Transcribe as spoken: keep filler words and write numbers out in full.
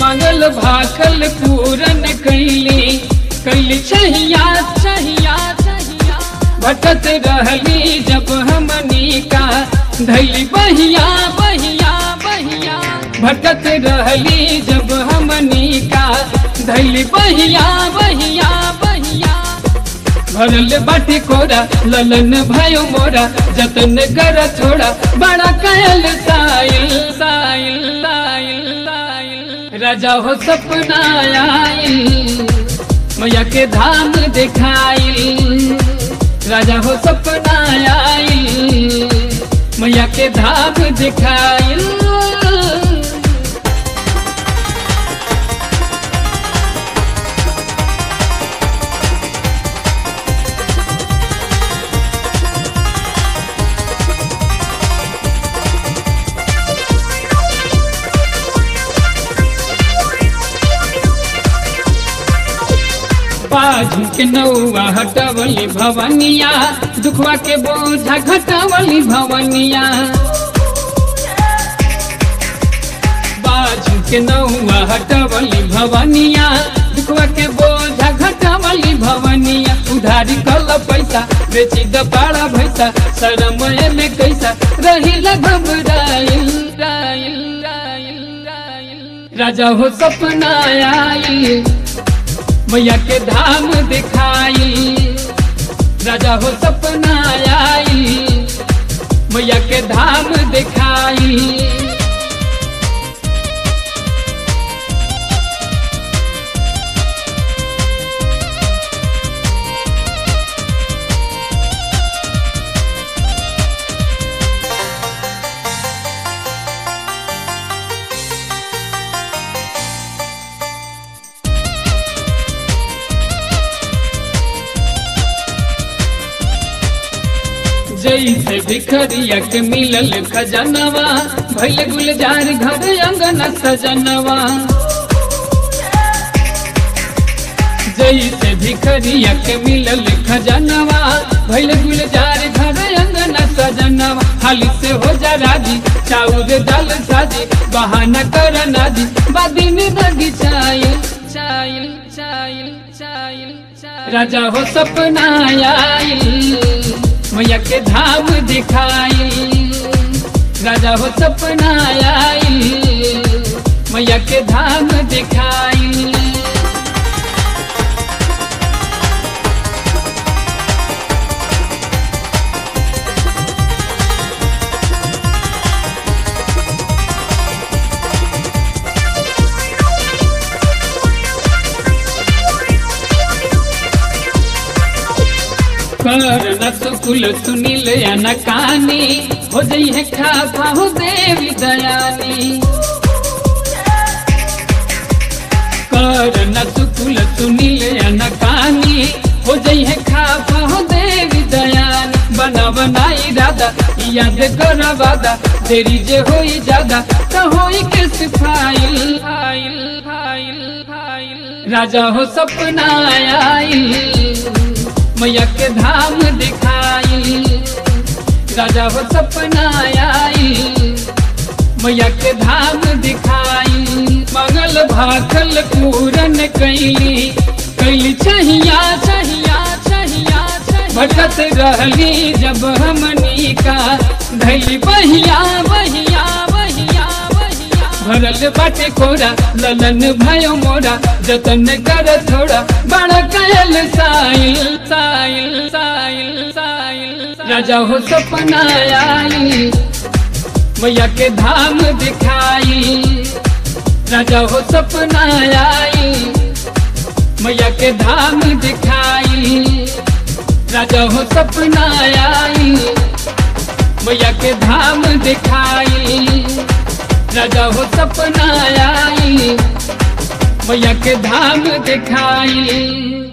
मंगल भाखल पूरन कैली कैली छहिया छहिया छहिया भटत रहली जब हमनी का धैली बहिया बहिया बहिया भटत रहली जब हमनी का धैली बहिया बहिया बहिया भरल बाटी कोरा ललन भयो मोरा जतन कर छोड़ा बड़ा कहल साइल साइल साइल साइल राजा हो सपना आइल मैया के धाम दिखाइल राजा हो सपना आइल मैया के धाम दिखाइल बाजू के नौआ हटवली भवनिया दुखवा के बोझा घटवली भवनिया बाजू के नौआ हटवली भवनिया दुखवा के बोझा घटवली भवनिया उधारी कल पैसा बेची द पाड़ा भैसा शरम में कैसा रही घबराइल राइल राइल राइल राजा हो सपना आइल मैया के धाम दिखाई राजा हो सपना आई मैया के धाम दिखाई जैसे भिखरिया के मिलल खजनवा भैल गुलजार घर अंगना सजनवा जैसे भिखरिया के मिलल खजनवा भैल गुलजार घर अंगना सजनवा हाली से हो जा राजी चाउर दाल साजी बहाना कर नाजी बादी में दगी चाइल चाइल चाइल चाइल राजा हो सपना आइल मैया के धाम दिखाई राजा हो सपना आई मैया के धाम दिखाई कर न सुकुल सुनील या न कानी हो जई है खाफा हो देवी दयानी कर न सुकुल सुनील या न कानी हो जई है खाफा हो देवी दयानी बना बनाई राधा याद कर वादा देरी जे होई ज्यादा तो होई के सिफाइल फाइल फाइल फाइल राजा हो सपना आइल मैया के धाम दिखाई राजा हो सपना आई मैया के धाम दिखाई मंगल भाखल पूरन कैली कैली छहिया छहिया छहिया भटत रहली जब हमनी का धैली बहिया बहिया बहिया बहिया भरल बाटे कोरा ललन भयो मोरा जतन कर थोड़ा बड़ा कहल साइल साइल साइल साइल राजा हो सपना आई मैया के धाम दिखाई राजा हो सपना आई मैया के धाम दिखाई राजा हो सपना आई मैया के धाम दिखाई राजा हो सपना आई मैया के धाम दिखाई।